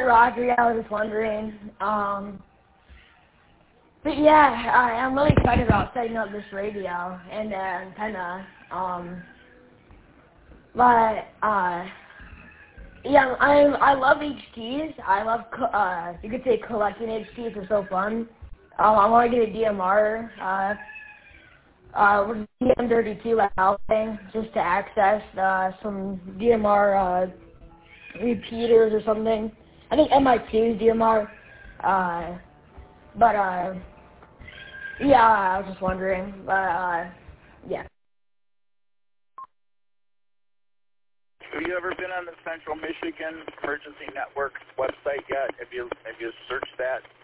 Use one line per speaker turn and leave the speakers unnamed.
Roger. I was just wondering. But yeah, I'm really excited about setting up this radio and the antenna. Yeah, I love HTs. I love you could say collecting HTs are so fun. I want to get a DMR. With DM32 like Alping, just to access some DMR repeaters or something. I think MI2 is DMR. Yeah, I was just wondering. Yeah.
Have you ever been on the Central Michigan Emergency Network website yet? Have you searched that?